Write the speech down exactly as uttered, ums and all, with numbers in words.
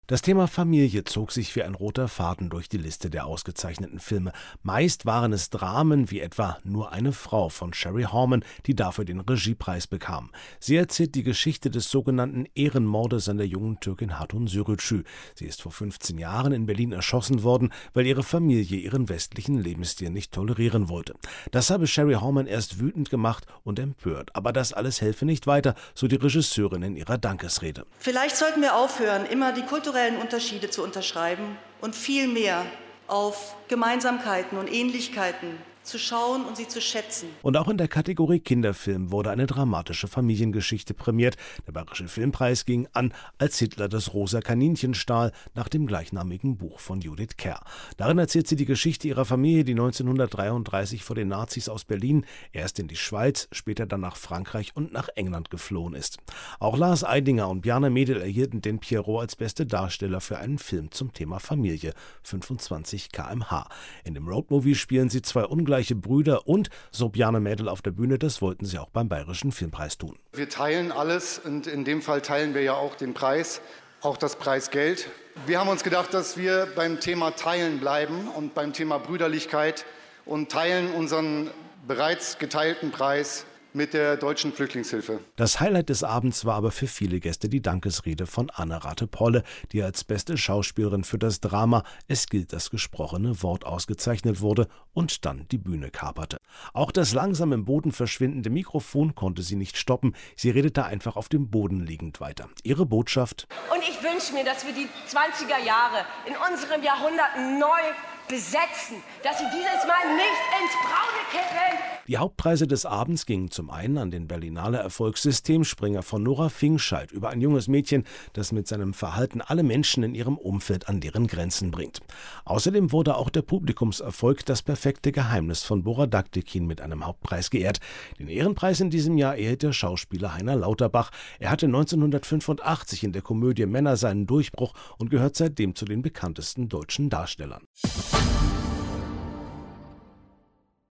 Das Thema Familie zog sich wie ein roter Faden durch die Liste der ausgezeichneten Filme. Meist waren es Dramen wie etwa Nur eine Frau von Sherry Horman, die dafür den Regiepreis bekam. Sie erzählt die Geschichte des sogenannten Ehrenmordes an der jungen Türkin Hatun Sürücü. Sie ist vor fünfzehn Jahren in Berlin erschossen worden, weil ihre Familie ihren westlichen Lebensstil nicht tolerieren wollte. Das habe Sherry Horman erst wütend gemacht und empört. Aber das alles helfe nicht weiter, so die Regisseurin in ihrer Dankesrede. Vielleicht sollten wir aufhören, immer die kulturellen Unterschiede zu unterschreiben und viel mehr auf Gemeinsamkeiten und Ähnlichkeiten zu schauen und sie zu schätzen. Und auch in der Kategorie Kinderfilm wurde eine dramatische Familiengeschichte prämiert. Der Bayerische Filmpreis ging an Als Hitler das rosa Kaninchen stahl, nach dem gleichnamigen Buch von Judith Kerr. Darin erzählt sie die Geschichte ihrer Familie, die neunzehnhundertdreiunddreißig vor den Nazis aus Berlin erst in die Schweiz, später dann nach Frankreich und nach England geflohen ist. Auch Lars Eidinger und Bjarne Mädel erhielten den Pierrot als beste Darsteller für einen Film zum Thema Familie, fünfundzwanzig Kilometer pro Stunde. In dem Roadmovie spielen sie zwei ungleiche Brüder und, so Bjarne Mädel auf der Bühne, das wollten sie auch beim Bayerischen Filmpreis tun. Wir teilen alles und in dem Fall teilen wir ja auch den Preis, auch das Preisgeld. Wir haben uns gedacht, dass wir beim Thema Teilen bleiben und beim Thema Brüderlichkeit und teilen unseren bereits geteilten Preis mit der Deutschen Flüchtlingshilfe. Das Highlight des Abends war aber für viele Gäste die Dankesrede von Anne Rate-Polle, die als beste Schauspielerin für das Drama Es gilt das gesprochene Wort ausgezeichnet wurde und dann die Bühne kaperte. Auch das langsam im Boden verschwindende Mikrofon konnte sie nicht stoppen. Sie redete einfach auf dem Boden liegend weiter. Ihre Botschaft: Und ich wünsche mir, dass wir die zwanziger Jahre in unserem Jahrhundert neu besetzen, dass sie dieses Mal nicht ins Braune kippen. Die Hauptpreise des Abends gingen zum einen an den Berlinale Erfolgssystemspringer von Nora Fingscheid über ein junges Mädchen, das mit seinem Verhalten alle Menschen in ihrem Umfeld an deren Grenzen bringt. Außerdem wurde auch der Publikumserfolg Das perfekte Geheimnis von Bora Daktikin mit einem Hauptpreis geehrt. Den Ehrenpreis in diesem Jahr erhielt der Schauspieler Heiner Lauterbach. Er hatte neunzehnhundertfünfundachtzig in der Komödie Männer seinen Durchbruch und gehört seitdem zu den bekanntesten deutschen Darstellern.